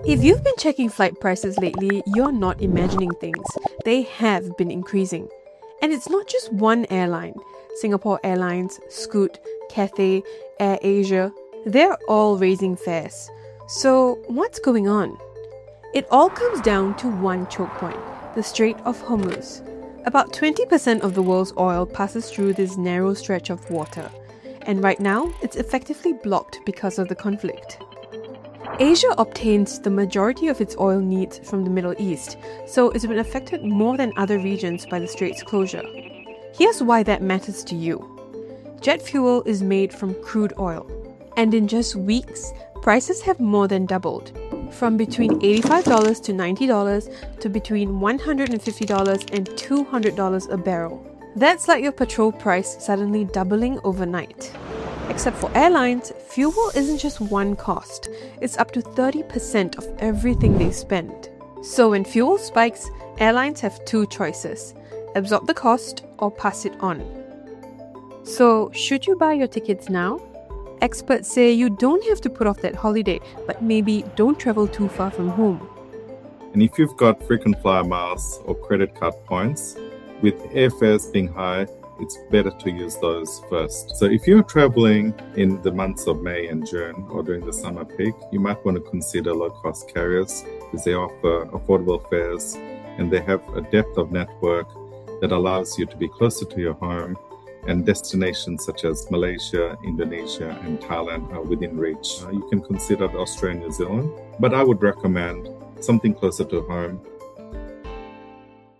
If you've been checking flight prices lately, you're not imagining things. They have been increasing. And it's not just one airline. Singapore Airlines, Scoot, Cathay, AirAsia, they're all raising fares. So what's going on? It all comes down to one choke point, the Strait of Hormuz. About 20% of the world's oil passes through this narrow stretch of water. And right now, it's effectively blocked because of the conflict. Asia obtains the majority of its oil needs from the Middle East, so it's been affected more than other regions by the strait's closure. Here's why that matters to you. Jet fuel is made from crude oil, and in just weeks, prices have more than doubled, from between $85 to $90 to between $150 and $200 a barrel. That's like your petrol price suddenly doubling overnight. Except for airlines, fuel isn't just one cost. It's up to 30% of everything they spend. So when fuel spikes, airlines have two choices: absorb the cost or pass it on. So should you buy your tickets now? Experts say you don't have to put off that holiday, but maybe don't travel too far from home. And if you've got frequent flyer miles or credit card points, with airfares being high, it's better to use those first. So if you're traveling in the months of May and June or during the summer peak, you might want to consider low-cost carriers because they offer affordable fares and they have a depth of network that allows you to be closer to your home, and destinations such as Malaysia, Indonesia, and Thailand are within reach. You can consider Australia and New Zealand, but I would recommend something closer to home